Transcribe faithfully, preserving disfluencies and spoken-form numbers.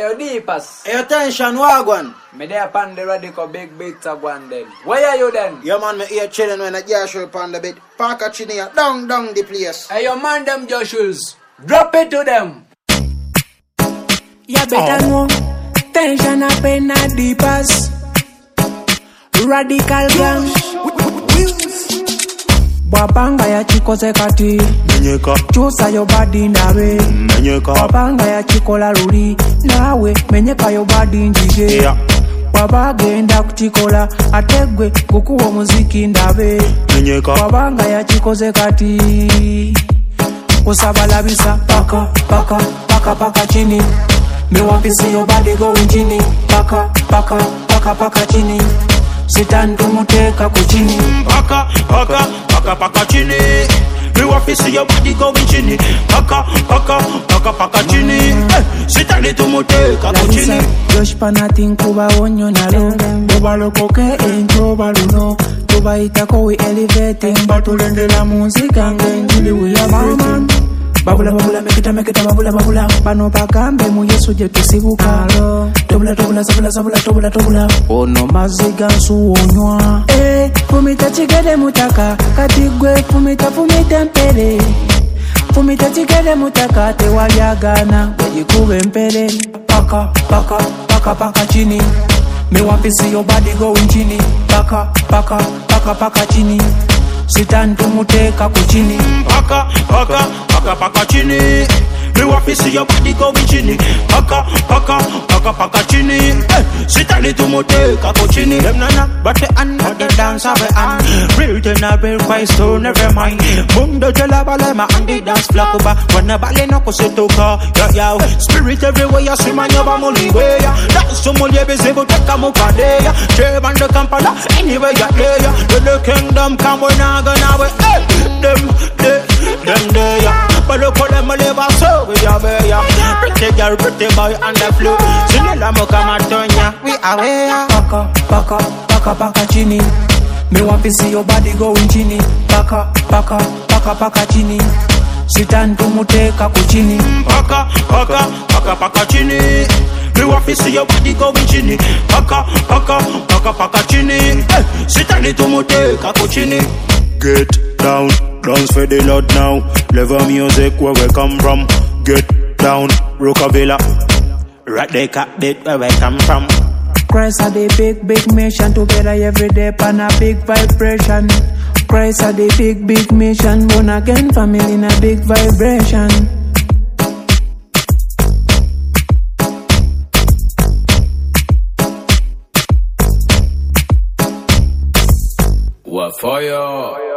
your deepest. Hey, attention, Wagwan. Me there upon the radical big beats of one then. Where are you then? Your man me here chilling when I just show upon the bit. Parker Chinia, down, down the place. Hey, your man them Joshua's. Drop it to them. Ya better know. Tension up in a deepest. Radical gang. Wapanga ya chiko zekati Menyeka Chusa yo body nawe Menyeka Wapanga ya chiko la ruri Nawe menyeka yo body njige Yeah Wabagenda kuchikola Ategwe kukuwa muziki ndawe Menyeka Wapanga ya chiko zekati Kusabalabisa Paka, paka, paka, paka chini Me wapisi yo body going chini Paka, paka, paka, paka chini Sitandu muteka kuchini Paka, paka, paka, paka chini Me want to see your body going chini Paka, paka, paka, paka chini Sitandu tu muteka kuchini Josh panatin kuba onyo nalo Kuba lokoke enjo baluno Kuba itako we elevating Batulende la muzika ngenjili we are man Babula babula mekita mekita babula babula Bano bagambe mu Yesu je tusibuka Tobula tobula zabula zabula tobula tobula Ono maziga nsu onywa Eh fumita chigede mutaka Katigwe fumita fumita mpele Fumita chigede mutaka te walyagana Wajikube mpele Paka paka paka paka chini Me wapisi your body going chini Paka paka paka paka chini Sitandu muteka kuchini Paka, paka, paka, paka chini Me want to see your body going chini Paka, paka, paka, paka chini Sitandu tu muteka kuchini Dem nana, but the under the dance of the hand Real ten a real Christ, so never mind Mundo jela bale ma andi dance flock ba Wana bale no kusetoka Ya ya, spirit everywhere ya Sima nyoba muliwe ya Dance to mulie bezebu teka mukadeya Jeb the Kampala, anywhere ya there To the kingdom come we na gonna we Them, they, them they ya But look how them live a so we are there ya Pretty girl, pretty boy on the floor Sinila muka matonya, we are there Paka, paka, paka, paka chini Me wapisi your body going chini Paka, paka, paka, paka chini Sitandu muteka kuchini Paka, paka, paka, paka chini Me want to see your body going chini Paka, paka, paka, paka chini Sitandu tu muteka kuchini Get down, dance for the Lord now Level music where we come from Get down, Rockavilla Right there, cat bit where we come from Christ are the big, big mission Together every day pan a big vibration Christ are the big, big mission Born again family in a big vibration What for you?